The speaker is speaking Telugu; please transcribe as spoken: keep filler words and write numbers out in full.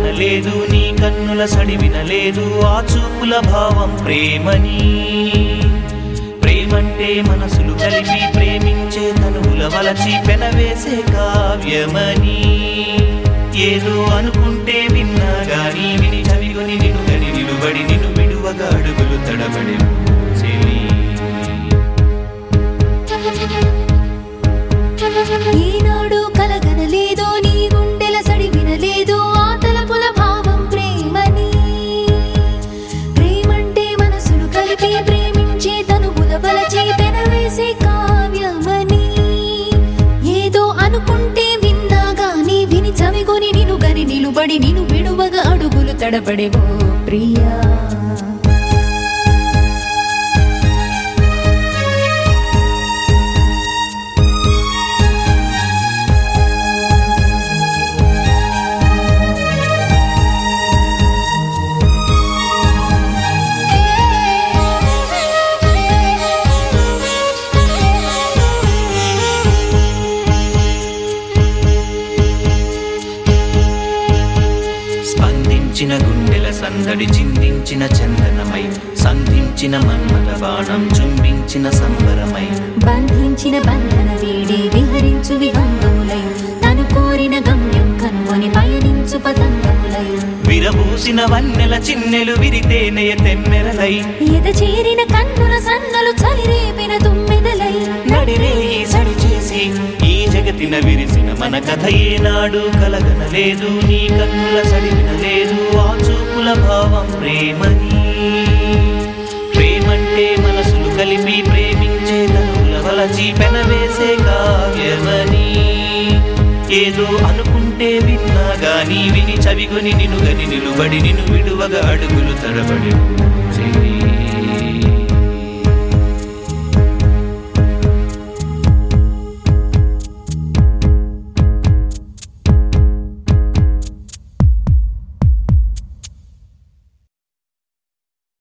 కలగనలేదు నీ కన్నుల సడి వినలేదు ఆ చూపుల భావం ప్రేమని. ప్రేమంటే మనసులు కలిపి ప్రేమించే తనువుల వలచి పెనవేసే కావ్యమని. ఏదో అనుకుంటే విన్నా గాని విని చవిగొని నిన్ను గని నిలుబడి నిన్ను విడువగా అడుగులు తడబడి చెలి. ఈనాడు కలగనలేదు నీ గుండెల సడి వినలేదు ఆ తలపుల భావం ప్రేమని. ప్రేమంటే మనసులు కలిపి ప్రేమించే తనువుల వలచి పెనవేసే కావ్యమని. ఏదో అనుకుంటే విన్నా గాని విని చవిగొని నిన్ను గని నిలుబడి నిన్ను విడువగా అడుగులు తడబడేవో ప్రియా. స్పందించిన గుండెల సందడి చిందించిన చందనమై సంధించిన మన్మథ బాణం చుంబించిన సంబరమై బంధించిన బంధన వీడి విహరించు విహంగములై తను కోరిన గమ్యం కనుగొని పయనించు పతంగములై విరబూసిన వన్నెల చిన్నెలు విరితేనే తెమ్మెరలై ఎద చేరిన కన్నుల సన్నలు చలిరేపిన తుమ్మెదలై నడిరే సడి చేసి ఈ జగతిన విరిసిన మన కథ ఏనాడు కలగనలేదు నీ కన్నుల సడి వినలేదు ఆ చూపుల భావం ప్రేమని. ప్రేమంటే మనసులు కలిపి ప్రేమించే తనువుల వలచి పెనవేసే కావ్యమని. ఏదో అనుకుంటే విన్నా గాని విని చవిగొని నిన్ను గని నిలుబడి నిన్ను విడువగా అడుగులు తడబడి చెలి.